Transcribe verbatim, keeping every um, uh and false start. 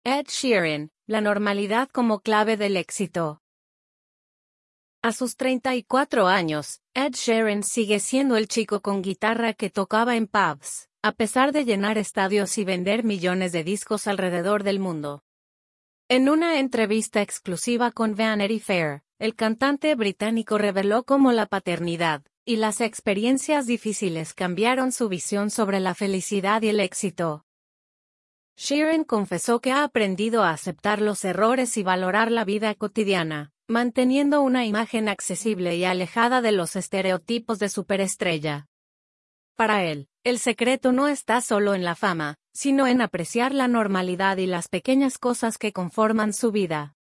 Ed Sheeran, la normalidad como clave del éxito. A sus treinta y cuatro años, Ed Sheeran sigue siendo el chico con guitarra que tocaba en pubs, a pesar de llenar estadios y vender millones de discos alrededor del mundo. En una entrevista exclusiva con Vanity Fair, el cantante británico reveló cómo la paternidad y las experiencias difíciles cambiaron su visión sobre la felicidad y el éxito. Sheeran confesó que ha aprendido a aceptar los errores y valorar la vida cotidiana, manteniendo una imagen accesible y alejada de los estereotipos de superestrella. Para él, el secreto no está solo en la fama, sino en apreciar la normalidad y las pequeñas cosas que conforman su vida.